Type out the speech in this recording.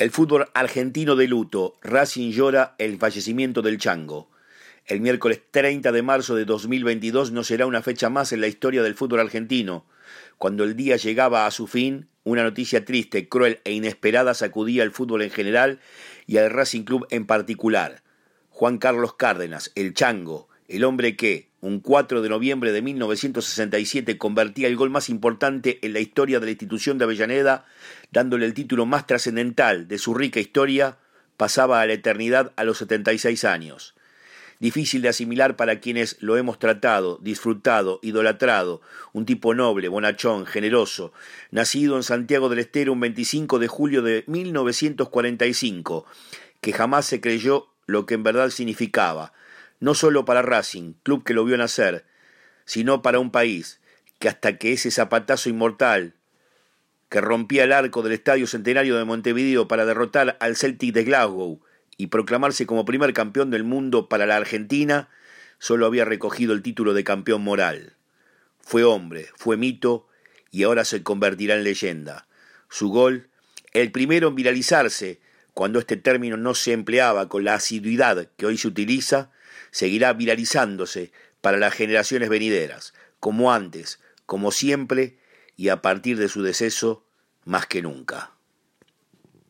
El fútbol argentino de luto. Racing llora el fallecimiento del Chango. El miércoles 30 de marzo de 2022 no será una fecha más en la historia del fútbol argentino. Cuando el día llegaba a su fin, una noticia triste, cruel e inesperada sacudía al fútbol en general y al Racing Club en particular. Juan Carlos Cárdenas, el Chango, el hombre que, un 4 de noviembre de 1967, convertía el gol más importante en la historia de la institución de Avellaneda, dándole el título más trascendental de su rica historia, pasaba a la eternidad a los 76 años. Difícil de asimilar para quienes lo hemos tratado, disfrutado, idolatrado, un tipo noble, bonachón, generoso, nacido en Santiago del Estero un 25 de julio de 1945, que jamás se creyó lo que en verdad significaba, no solo para Racing, club que lo vio nacer, sino para un país que hasta que ese zapatazo inmortal que rompía el arco del Estadio Centenario de Montevideo para derrotar al Celtic de Glasgow y proclamarse como primer campeón del mundo para la Argentina, solo había recogido el título de campeón moral. Fue hombre, fue mito y ahora se convertirá en leyenda. Su gol, el primero en viralizarse, cuando este término no se empleaba con la asiduidad que hoy se utiliza, seguirá viralizándose para las generaciones venideras, como antes, como siempre y a partir de su deceso, más que nunca.